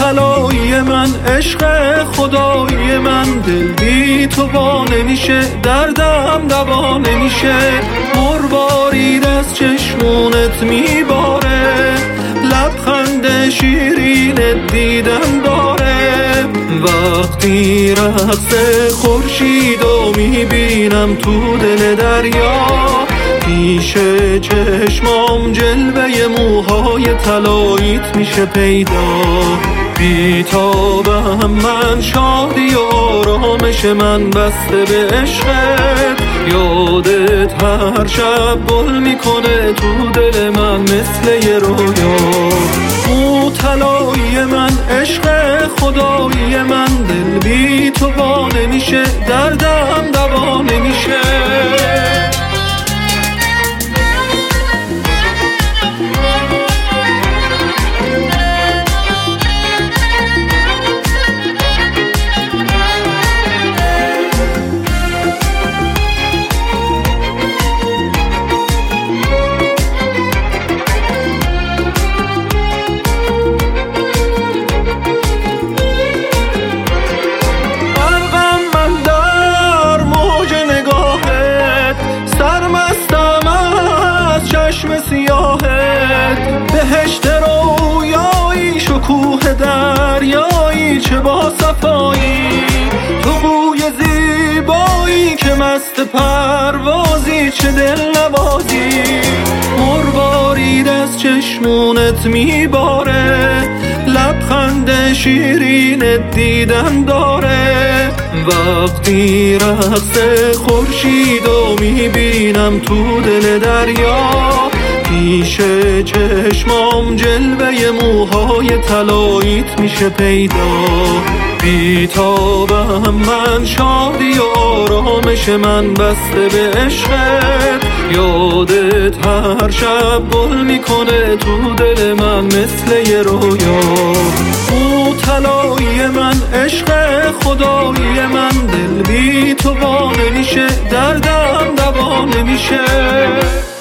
طلایی من، عشق خدایی من، دل بی تو با نمیشه، دردم دوا نمیشه. مروارید از چشمونت میباره، لبخند شیرینت دیدن داره. وقتی رقص خورشیدو میبینم تو دل دریا، پیش چشمام جلوه موهای طلاییت میشه پیدا. بیتابم من، شادی و آرامش من بسته به عشقت. یادت هر شب گل میکنه تو دل من مثل یه رویا. او طلایی من، عشق خدایی من، دل بی تو با نمیشه، دردم دوا نمیشه. چشم سیاهت بهشت رویایی، شکوه دریایی چه با صفایی. تو بوی زیبایی که مست پروازی، چه دل نوازی. مروارید از چشمونت میباره، لبخند شیرینت دیدن داره. وقتی رقص خورشیدو میبینم تو دل دریا، پیش چشمام جلوه موهای طلاییت میشه پیدا. بیتابم من، شادی و آرامش من بسته به عشقت. یادت هر شب گل میکنه تو دل من مثل یه رویا. او طلایی من، عشق خدایی من، دل بی تو با نمیشه، دردم دوا نمیشه.